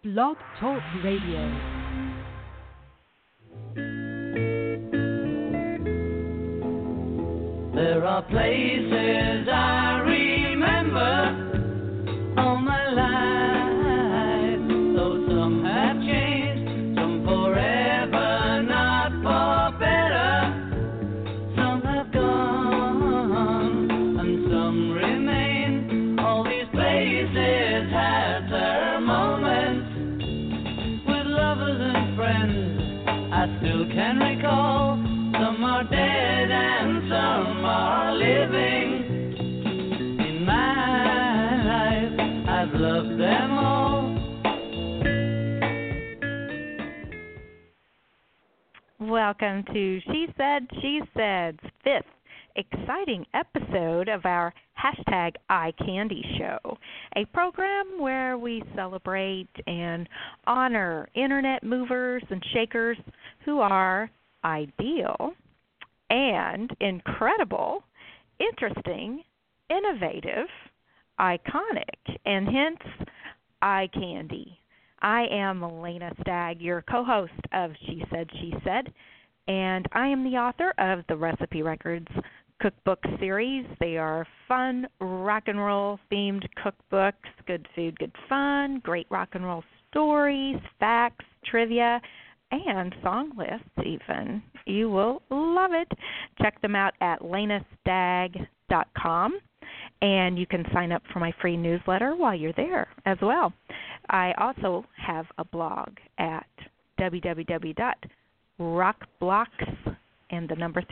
Blog Talk Radio. There are places I remember all my life, though some have changed, some forever, not for better. Some have gone, and some remain. All these places had their moments with lovers and friends I still can recall. Some are dead and some are living. In my life, I've loved them all. Welcome to She Said's fifth exciting episode of our hashtag iCandy Show, a program where we celebrate and honor internet movers and shakers who are ideal and incredible, interesting, innovative, iconic, and hence eye candy. I am Elena Stagg, your co-host of She Said, and I am the author of the Recipe Records cookbook series. They are fun, rock and roll themed cookbooks, good food, good fun, great rock and roll stories, facts, trivia, and song lists even. You will love it. Check them out at lenastagg.com, and you can sign up for my free newsletter while you're there as well. I also have a blog at www.rockblocks and the number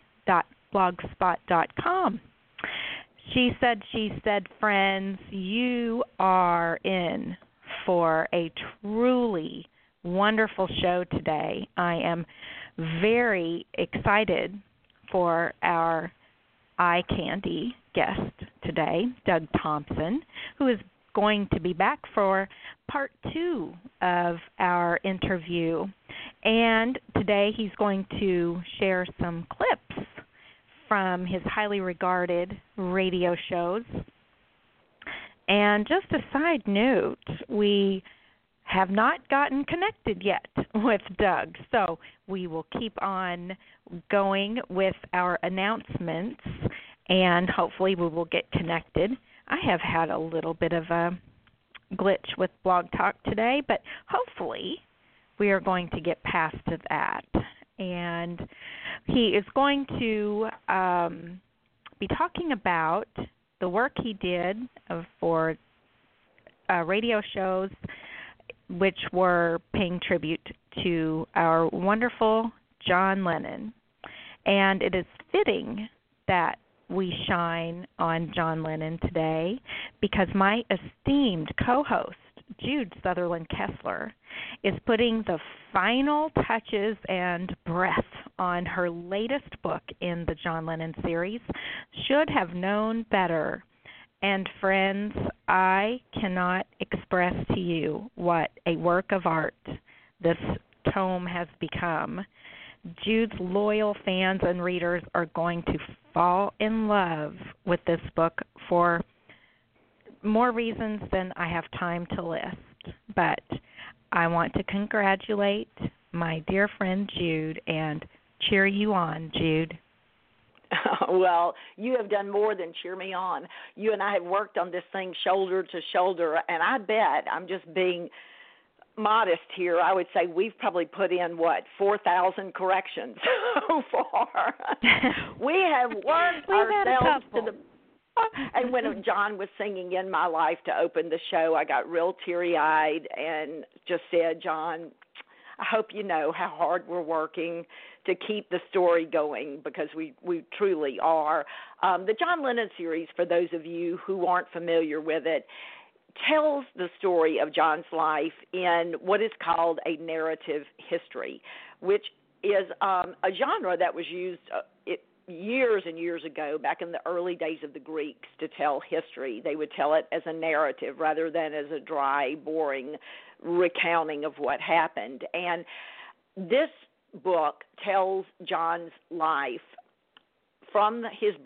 3.blogspot.com. She said, friends, you are in for a truly wonderful show today. I am very excited for our eye candy guest today, Doug Thompson, who is going to be back for part 2 of our interview. And today he's going to share some clips from his highly regarded radio shows. And just a side note, we have not gotten connected yet with Doug, so we will keep on going with our announcements, and hopefully we will get connected. I have had a little bit of a glitch with Blog Talk today, but hopefully we are going to get past that. And he is going to be talking about the work he did for radio shows which were paying tribute to our wonderful John Lennon. And it is fitting that we shine on John Lennon today because my esteemed co-host, Jude Sutherland Kessler, is putting the final touches and breath on her latest book in the John Lennon series, Should Have Known Better. And friends, I cannot express to you what a work of art this tome has become. Jude's loyal fans and readers are going to fall in love with this book for more reasons than I have time to list. But I want to congratulate my dear friend Jude and cheer you on, Jude. Well, you have done more than cheer me on. You and I have worked on this thing shoulder to shoulder, and I bet, I'm just being modest here, I would say we've probably put in, 4,000 corrections so far. We have worked ourselves to the... And when John was singing In My Life to open the show, I got real teary-eyed and just said, John, I hope you know how hard we're working to keep the story going because we truly are. The John Lennon series, for those of you who aren't familiar with it, tells the story of John's life in what is called a narrative history, which is a genre that was used years and years ago, back in the early days of the Greeks, to tell history. They would tell it as a narrative rather than as a dry, boring recounting of what happened. And this book tells John's life from his birth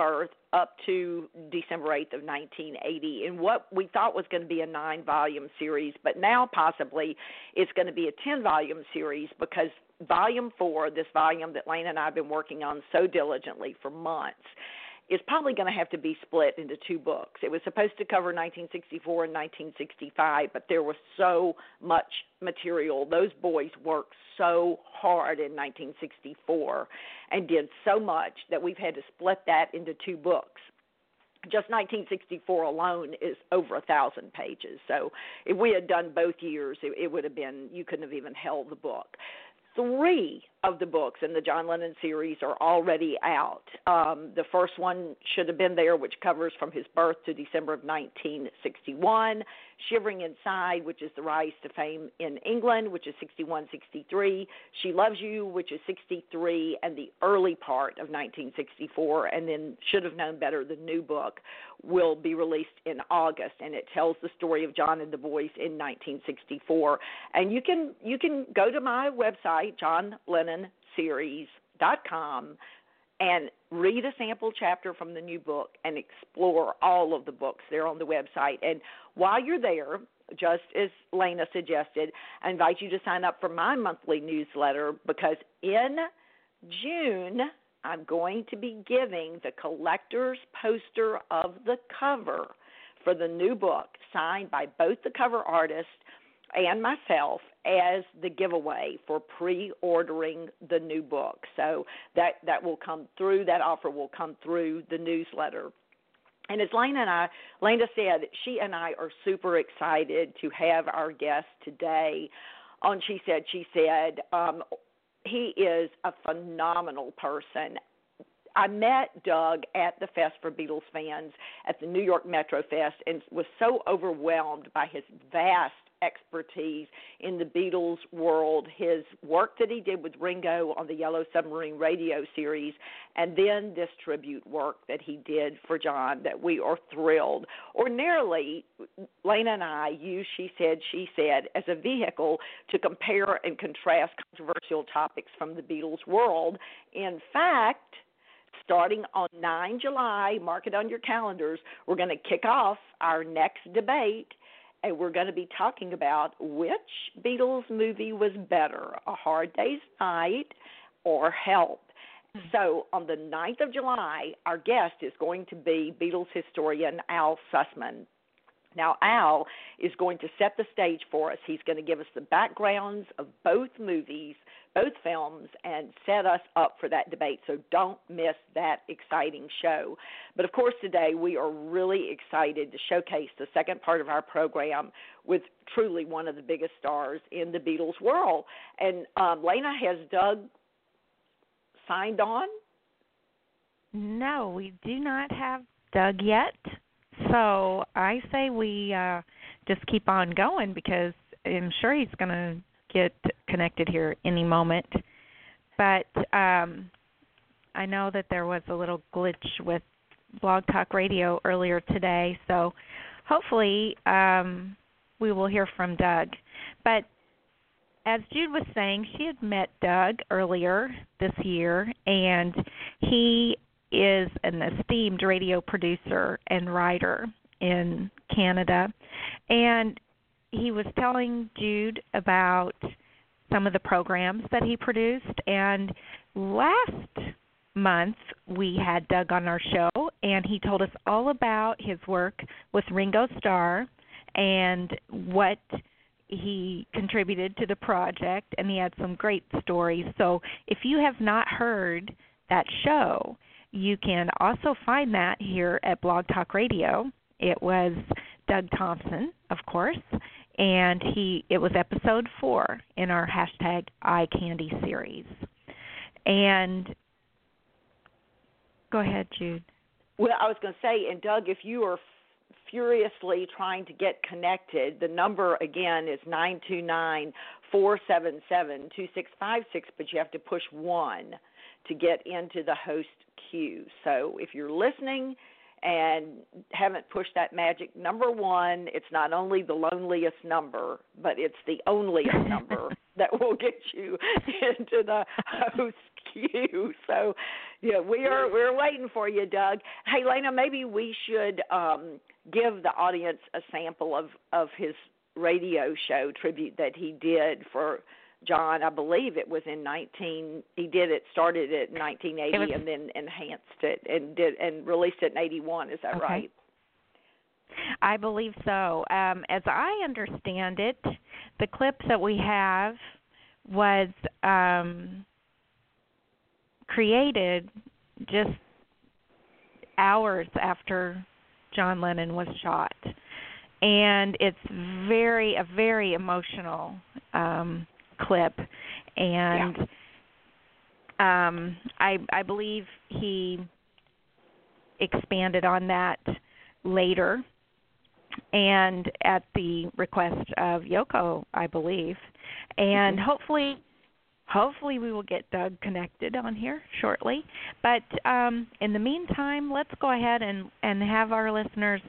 up to December 8th of 1980 in what we thought was going to be a 9-volume series, but now possibly it's going to be a 10-volume series because Volume 4, this volume that Lane and I have been working on so diligently for months, is probably going to have to be split into 2 books. It was supposed to cover 1964 and 1965, but there was so much material. Those boys worked so hard in 1964 and did so much that we've had to split that into 2 books. Just 1964 alone is over 1,000 pages. So if we had done both years, it would have been, you couldn't have even held the book. 3 of the books in the John Lennon series are already out. The first one should have been there, which covers from his birth to December of 1961. Shivering Inside, which is the rise to fame in England, which is 61-63. She Loves You, which is 63, and the early part of 1964. And then Should Have Known Better, the new book, will be released in August, and it tells the story of John and the boys in 1964. And you can go to my website, JohnLennonSeries.com, and read a sample chapter from the new book and explore all of the books there on the website. And while you're there, just as Lena suggested, I invite you to sign up for my monthly newsletter because in June I'm going to be giving the collector's poster of the cover for the new book, signed by both the cover artist and myself, as the giveaway for pre-ordering the new book. So that will come through, that offer will come through the newsletter. And as Lena said, she and I are super excited to have our guest today on She Said. He is a phenomenal person. I met Doug at the Fest for Beatles fans at the New York Metro Fest and was so overwhelmed by his vast expertise in the Beatles world, his work that he did with Ringo on the Yellow Submarine radio series, and then this tribute work that he did for John, that we are thrilled. Ordinarily, Lena and I use She Said as a vehicle to compare and contrast controversial topics from the Beatles world. In fact, starting on 9 July, mark it on your calendars, we're going to kick off our next debate, and we're going to be talking about which Beatles movie was better, A Hard Day's Night or Help. So on the 9th of July, our guest is going to be Beatles historian Al Sussman. Now, Al is going to set the stage for us. He's going to give us the backgrounds of both movies, both films, and set us up for that debate. So don't miss that exciting show. But, of course, today we are really excited to showcase the second part of our program with truly one of the biggest stars in the Beatles world. And, Lena, has Doug signed on? No, we do not have Doug yet. So I say we just keep on going because I'm sure he's going to get connected here any moment. But I know that there was a little glitch with Blog Talk Radio earlier today, so hopefully we will hear from Doug. But as Jude was saying, she had met Doug earlier this year, and he is an esteemed radio producer and writer in Canada. And he was telling Jude about some of the programs that he produced. And last month we had Doug on our show, and he told us all about his work with Ringo Starr and what he contributed to the project, and he had some great stories. So if you have not heard that show, you can also find that here at Blog Talk Radio. It was Doug Thompson, of course, and it was episode 4 in our hashtag iCandy series. And go ahead, Jude. Well, I was going to say, and Doug, if you are furiously trying to get connected, the number again is 929-477-2656, but you have to push 1 to get into the host queue. So if you're listening and haven't pushed that magic number one. It's not only the loneliest number, but it's the onlyest number that will get you into the host queue. So, yeah, we're waiting for you, Doug. Hey, Lena, maybe we should give the audience a sample of his radio show tribute that he did for John. I believe it was started it in 1980 and then enhanced it and released it in 81. Is that right? I believe so. As I understand it, the clip that we have was created just hours after John Lennon was shot. And it's a very emotional clip, and I believe he expanded on that later, and at the request of Yoko, I believe, and hopefully we will get Doug connected on here shortly. But in the meantime, let's go ahead and have our listeners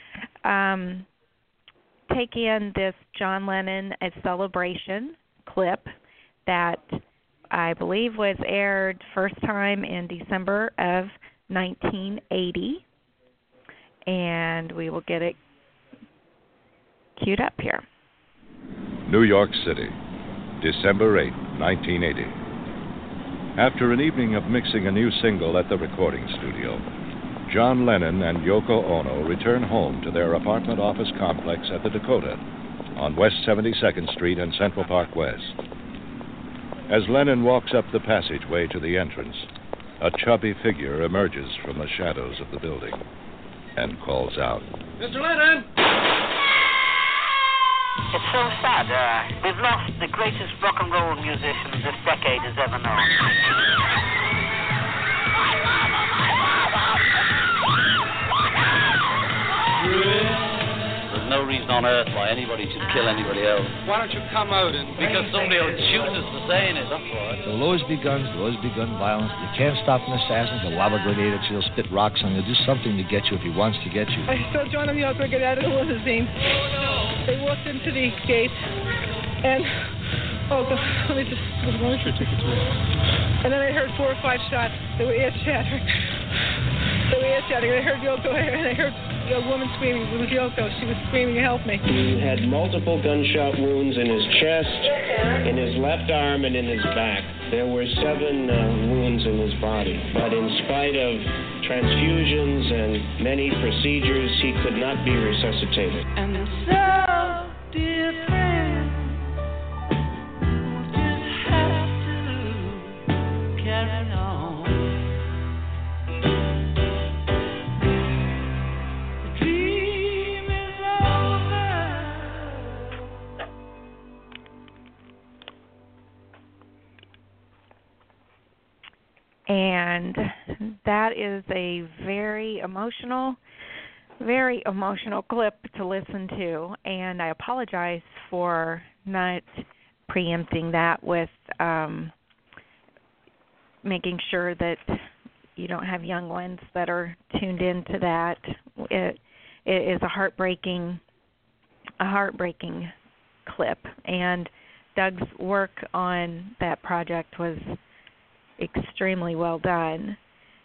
take in this John Lennon A Celebration clip that I believe was aired first time in December of 1980, and we will get it queued up here. New York City, December 8, 1980. After an evening of mixing a new single at the recording studio, John Lennon and Yoko Ono return home to their apartment office complex at the Dakota on West 72nd Street and Central Park West. As Lennon walks up the passageway to the entrance, a chubby figure emerges from the shadows of the building and calls out, "Mr. Lennon!" It's so sad. We've lost the greatest rock and roll musician this decade has ever known. There's no reason on earth why anybody should kill anybody else. Why don't you come out and... Because somebody will shoot us for saying it, that's why. There'll always be guns, there'll always be gun violence. You can't stop an assassin. He'll lob a grenade at you, he'll spit rocks on you. He'll do something to get you if he wants to get you. I saw John and Yoko get out of the limousine. They walked into the gate, and... Oh, God, let me just... And then I heard 4 or 5 shots. They were ear-shattering. I heard Yoko, and I heard a woman screaming. It was Yoko. She was screaming, "Help me." He had multiple gunshot wounds in his chest, in his left arm, and in his back. There were 7 wounds in his body. But in spite of transfusions and many procedures, he could not be resuscitated. And so, dear friend, we just have to carry on. And that is a very emotional clip to listen to. And I apologize for not preempting that with making sure that you don't have young ones that are tuned into that. It is a heartbreaking clip. And Doug's work on that project was extremely well done.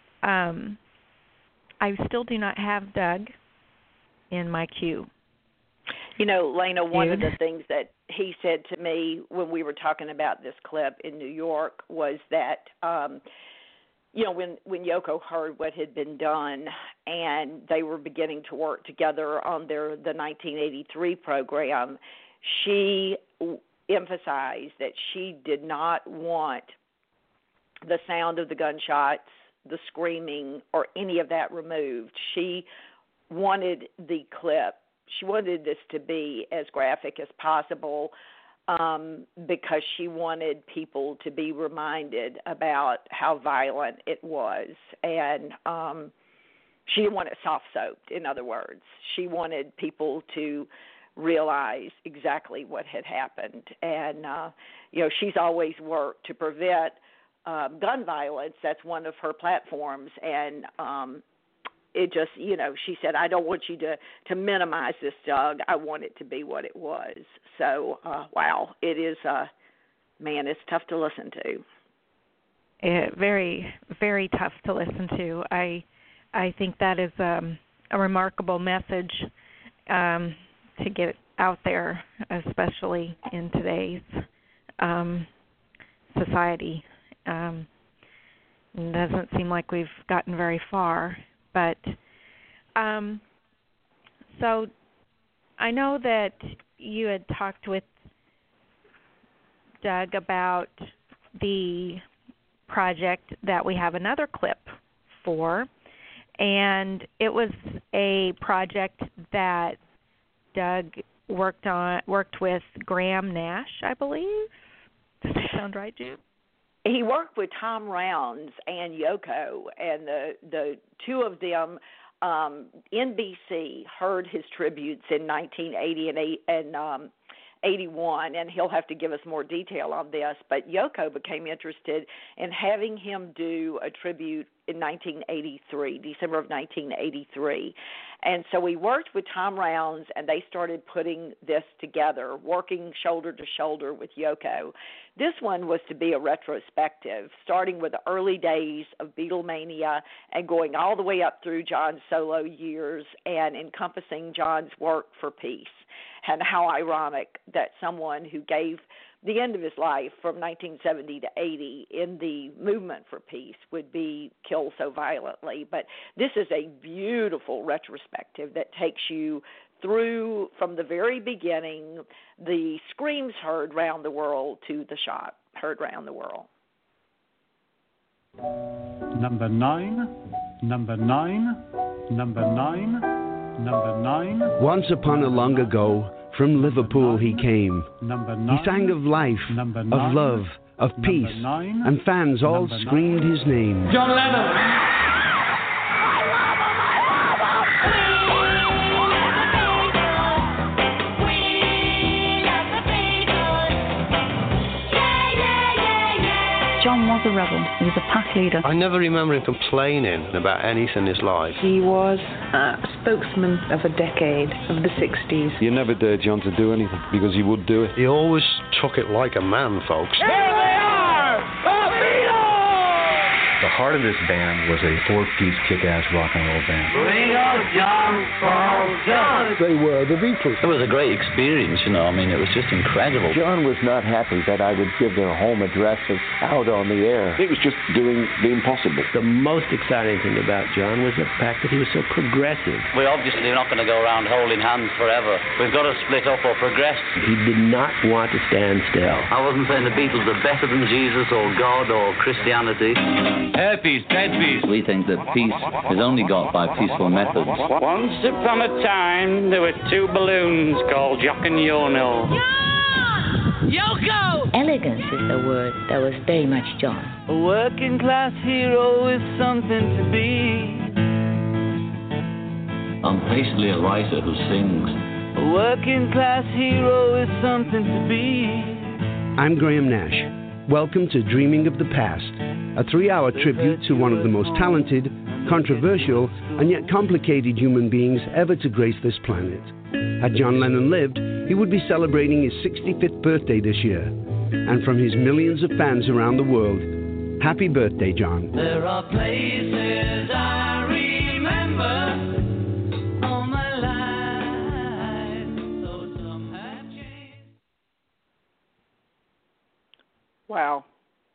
I still do not have Doug in my queue. You know, Lena, one of the things that he said to me when we were talking about this clip in New York was that, when Yoko heard what had been done and they were beginning to work together on the 1983 program, she emphasized that she did not want the sound of the gunshots, the screaming, or any of that removed. She wanted the clip. She wanted this to be as graphic as possible because she wanted people to be reminded about how violent it was. And she didn't want it soft-soaped, in other words. She wanted people to realize exactly what had happened. And, she's always worked to prevent gun violence. That's one of her platforms, and it just, she said, I don't want you to minimize this, Doug. I want it to be what it was. So, wow, it is, man, it's tough to listen to. Very, very tough to listen to. I think that is a remarkable message to get out there, especially in today's society. It doesn't seem like we've gotten very far. But so I know that you had talked with Doug about the project that we have another clip for, and it was a project that Doug worked with Graham Nash, I believe. Does that sound right, Jude? He worked with Tom Rounds and Yoko, and the two of them, NBC heard his tributes in 1980 and 81, and he'll have to give us more detail on this, but Yoko became interested in having him do a tribute in 1983, December of 1983. And so we worked with Tom Rounds, and they started putting this together, working shoulder to shoulder with Yoko. This one was to be a retrospective, starting with the early days of Beatlemania and going all the way up through John's solo years and encompassing John's work for peace. And how ironic that someone who gave the end of his life from 1970 to 80 in the movement for peace would be killed so violently. But this is a beautiful retrospective that takes you through from the very beginning, the screams heard round the world to the shot heard round the world. Number 9, number 9, number 9, number 9. Once upon a long ago, from Liverpool he came. He sang of life, of love, of peace, and fans all screamed his name. John Lennon. John was a rebel. He was a pack leader. I never remember him complaining about anything in his life. He was a spokesman of a decade, of the 60s. You never dare John to do anything because he would do it. He always took it like a man, folks. Here they are! The Beatles! The heart of this band was a four-piece kick-ass rock and roll band. Bring up John, Paul, John. They were the Beatles. It was a great experience, it was just incredible. John was not happy that I would give their home addresses out on the air. It was just doing the impossible. The most exciting thing about John was the fact that he was so progressive. We obviously are not going to go around holding hands forever. We've got to split up or progress. He did not want to stand still. I wasn't saying the Beatles are better than Jesus or God or Christianity. Air peace, dead peace. We think that peace is only got by peaceful methods. Once upon a time, there were two balloons called Jock and Yonel. Yoko! Elegance is the word that was very much John. A working class hero is something to be. I'm basically a writer who sings. A working class hero is something to be. I'm Graham Nash. Welcome to Dreaming of the Past, a 3-hour tribute to one of the most talented, controversial, and yet complicated human beings ever to grace this planet. Had John Lennon lived, he would be celebrating his 65th birthday this year. And from his millions of fans around the world, happy birthday, John. There are places I remember all my life, though some have changed. Wow.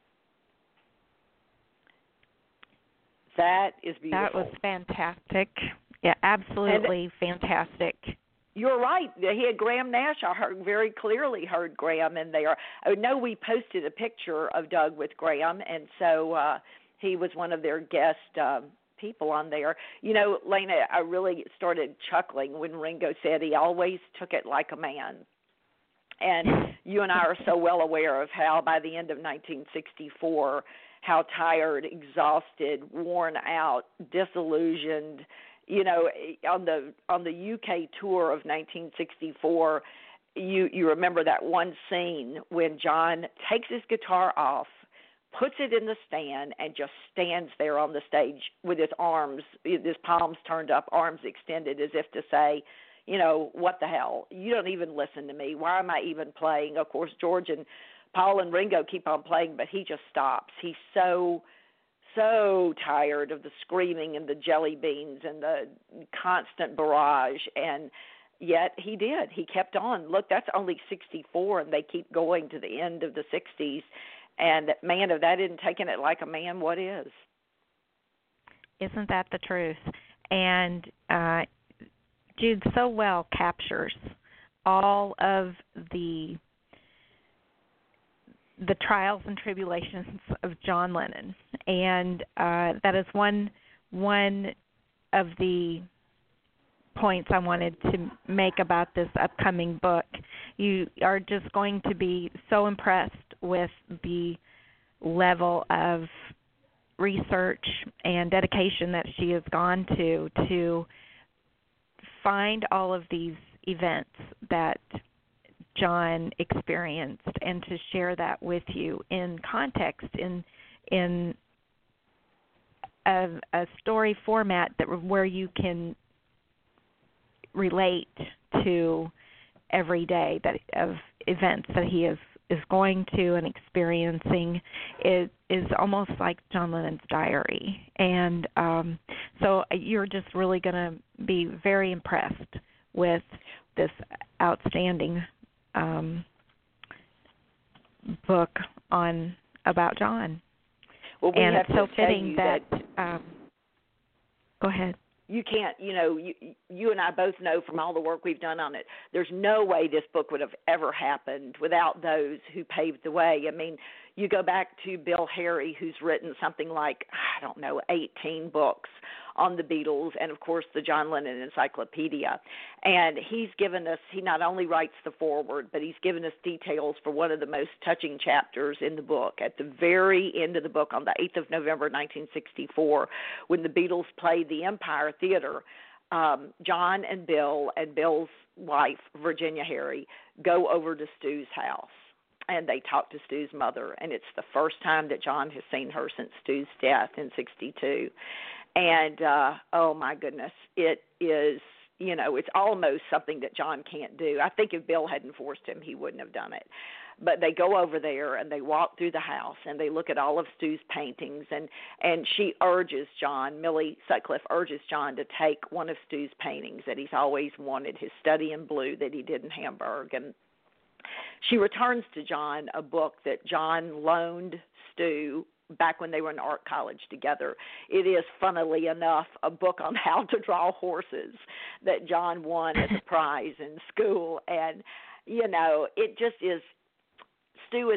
That is beautiful. That was fantastic. Yeah, absolutely fantastic. You're right. He had Graham Nash. I very clearly heard Graham in there. I know we posted a picture of Doug with Graham, and so he was one of their guest people on there. Lena, I really started chuckling when Ringo said he always took it like a man. And you and I are so well aware of how by the end of 1964, how tired, exhausted, worn out, disillusioned, on the UK tour of 1964, you remember that one scene when John takes his guitar off, puts it in the stand, and just stands there on the stage with his palms turned up, arms extended, as if to say, what the hell? You don't even listen to me. Why am I even playing? Of course, George and Paul and Ringo keep on playing, but he just stops. He's so tired of the screaming and the jelly beans and the constant barrage, and yet he did. He kept on. Look, that's only 64, and they keep going to the end of the 60s. And, man, if that isn't taking it like a man, what is? Isn't that the truth? And Jude so well captures all of the trials and tribulations of John Lennon. And that is one of the points I wanted to make about this upcoming book. You are just going to be so impressed with the level of research and dedication that she has gone to find all of these events that John experienced and to share that with you in context, in a story format where you can relate to every day of events that he is going to and experiencing. It is almost like John Lennon's diary. And so you're just really going to be very impressed with this outstanding book about John. Well, we and have it's so to tell fitting you that go ahead. You can't, you and I both know from all the work we've done on it, there's no way this book would have ever happened without those who paved the way. I mean, you go back to Bill Harry, who's written something like, 18 books on the Beatles, and, of course, the John Lennon Encyclopedia. And he not only writes the foreword, but he's given us details for one of the most touching chapters in the book. At the very end of the book, on the 8th of November, 1964, when the Beatles played the Empire Theater, John and Bill's wife, Virginia Harry, go over to Stu's house. And they talk to Stu's mother, and it's the first time that John has seen her since Stu's death in 62. And, oh, my goodness, it is, it's almost something that John can't do. I think if Bill hadn't forced him, he wouldn't have done it. But they go over there, and they walk through the house, and they look at all of Stu's paintings, and she urges John, Millie Sutcliffe urges John to take one of Stu's paintings that he's always wanted, his Study in Blue that he did in Hamburg. And she returns to John a book that John loaned Stu back when they were in art college together. It is, funnily enough, a book on how to draw horses that John won as a prize in school. And, it just is, Stu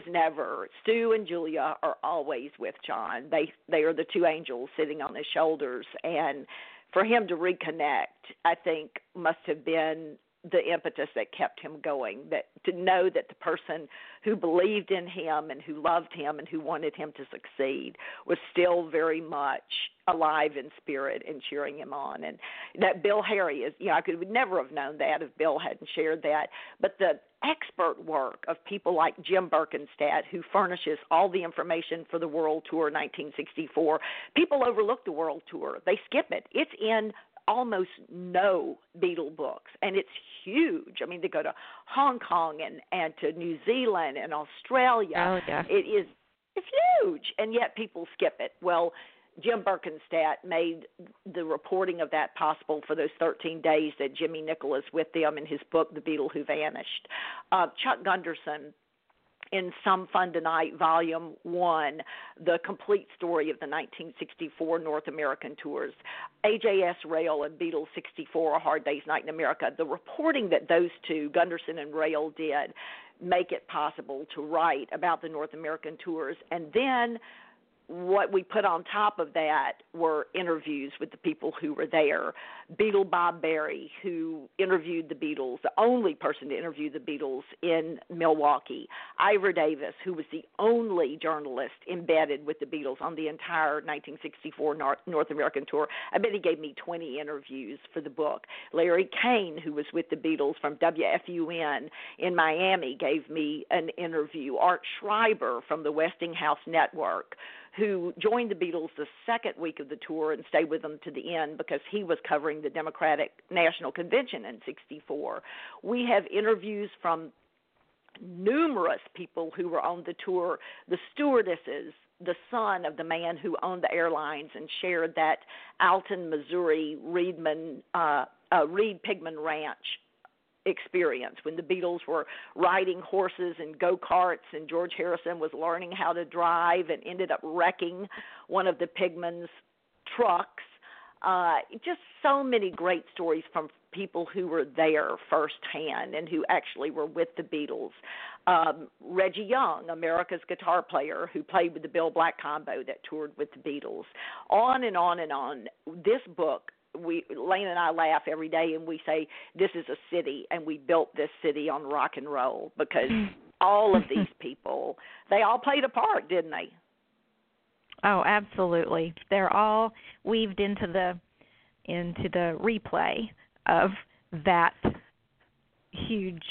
and Julia are always with John. They are the two angels sitting on his shoulders. And for him to reconnect, I think, must have been the impetus that kept him going, that to know that the person who believed in him and who loved him and who wanted him to succeed was still very much alive in spirit and cheering him on. And that Bill Harry is, I would never have known that if Bill hadn't shared that. But the expert work of people like Jim Birkenstadt, who furnishes all the information for the World Tour 1964, people overlook the World Tour. They skip it. It's in almost no Beatle books, and it's huge. I mean, they go to Hong Kong and to New Zealand and Australia. Oh, yeah. It's huge, and yet people skip it. Well, Jim Birkenstadt made the reporting of that possible for those 13 days that Jimmy Nichols was with them in his book, The Beatle Who Vanished. Chuck Gunderson, in Some Fun Tonight, Volume 1, the complete story of the 1964 North American tours. AJS Rail and Beatles 64, A Hard Day's Night in America. The reporting that those two, Gunderson and Rail, did make it possible to write about the North American tours. And then what we put on top of that were interviews with the people who were there. Beatle Bob Berry, who interviewed the Beatles, the only person to interview the Beatles in Milwaukee. Ivor Davis, who was the only journalist embedded with the Beatles on the entire 1964 North American tour. I bet he gave me 20 interviews for the book. Larry Kane, who was with the Beatles from WFUN in Miami, gave me an interview. Art Schreiber from the Westinghouse Network, who joined the Beatles the second week of the tour and stayed with them to the end because he was covering the Democratic National Convention in '64. We have interviews from numerous people who were on the tour, the stewardesses, the son of the man who owned the airlines and shared that Alton, Missouri, Reed Pigman Ranch experience when the Beatles were riding horses and go-karts and George Harrison was learning how to drive and ended up wrecking one of the Pigman's trucks. Just so many great stories from people who were there firsthand and who actually were with the Beatles. Reggie Young, America's guitar player who played with the Bill Black Combo that toured with the Beatles. On and on and on. This book, Lane and I laugh every day and we say this is a city and we built this city on rock and roll because all of these people, they all played a part, didn't they? Oh, absolutely. They're all weaved into the replay of that huge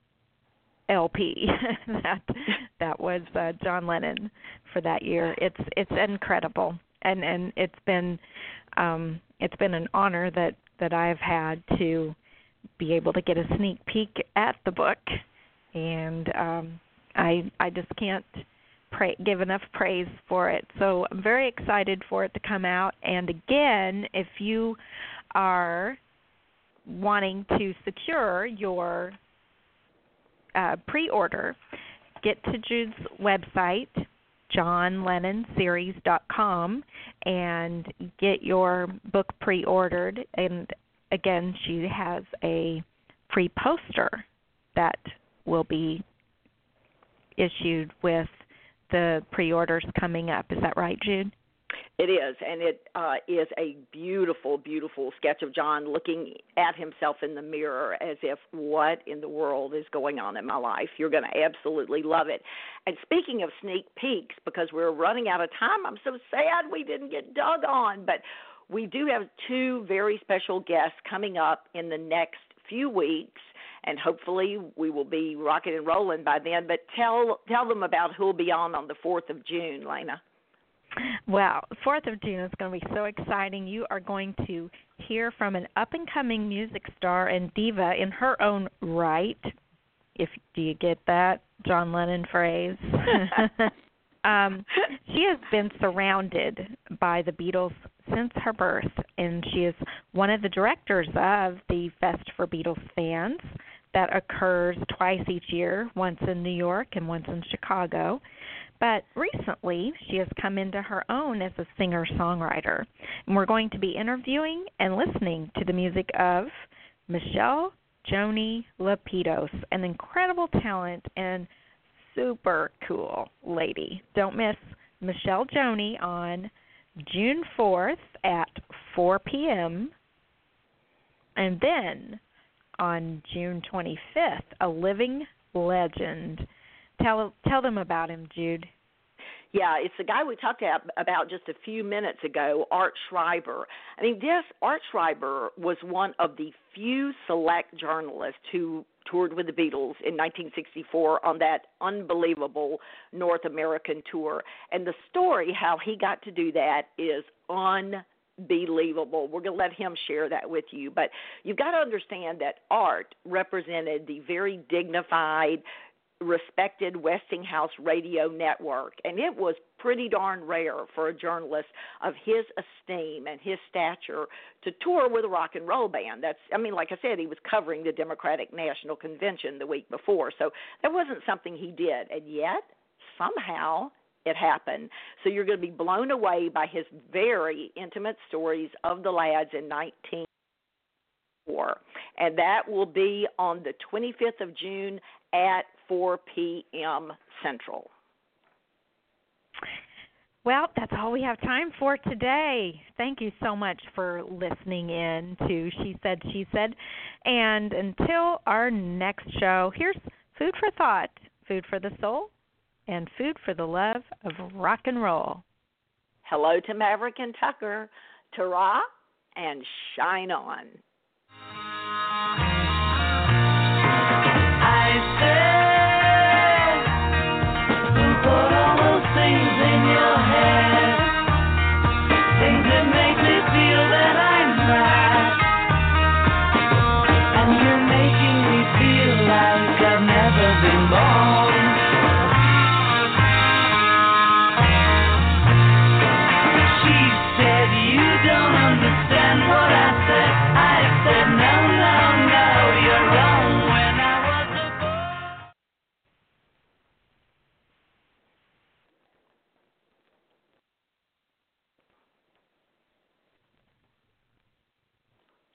LP that was John Lennon for that year. It's incredible, and it's been an honor that I've had to be able to get a sneak peek at the book, and I just can't give enough praise for it. So I'm very excited for it to come out. And again, if you are wanting to secure your pre-order, get to Jude's website, johnlennonseries.com, and get your book pre-ordered. And again, she has a free poster that will be issued with the pre-orders coming up. Is that right, Jude? It is, and it is a beautiful, beautiful sketch of John looking at himself in the mirror as if, what in the world is going on in my life? You're going to absolutely love it. And speaking of sneak peeks, because we're running out of time, I'm so sad we didn't get Doug on, but we do have two very special guests coming up in the next few weeks, and hopefully we will be rocking and rolling by then. But tell them about who will be on the 4th of June, Lena. Well, 4th of June is going to be so exciting. You are going to hear from an up-and-coming music star and diva in her own right. Do you get that John Lennon phrase? She has been surrounded by the Beatles since her birth, and she is one of the directors of the Fest for Beatles Fans that occurs twice each year, once in New York and once in Chicago. But recently, she has come into her own as a singer-songwriter. And we're going to be interviewing and listening to the music of Michelle Joni Lapidus, an incredible talent and super cool lady. Don't miss Michelle Joni on June 4th at 4 p.m. And then on June 25th, a living legend. Tell them about him, Jude. Yeah, it's the guy we talked about just a few minutes ago, Art Schreiber. I mean, Art Schreiber was one of the few select journalists who toured with the Beatles in 1964 on that unbelievable North American tour. And the story, how he got to do that, is unbelievable. We're going to let him share that with you. But you've got to understand that Art represented the very dignified, respected Westinghouse radio network, and it was pretty darn rare for a journalist of his esteem and his stature to tour with a rock and roll band. Like I said, he was covering the Democratic National Convention the week before, so that wasn't something he did, and yet somehow it happened. So you're going to be blown away by his very intimate stories of the lads in 1964, and that will be on the 25th of June at 4 p.m. Central. Well, that's all we have time for today. Thank you so much for listening in to She Said, She Said. And until our next show, here's food for thought, food for the soul, and food for the love of rock and roll. Hello to Maverick and Tucker. Ta-ra and shine on.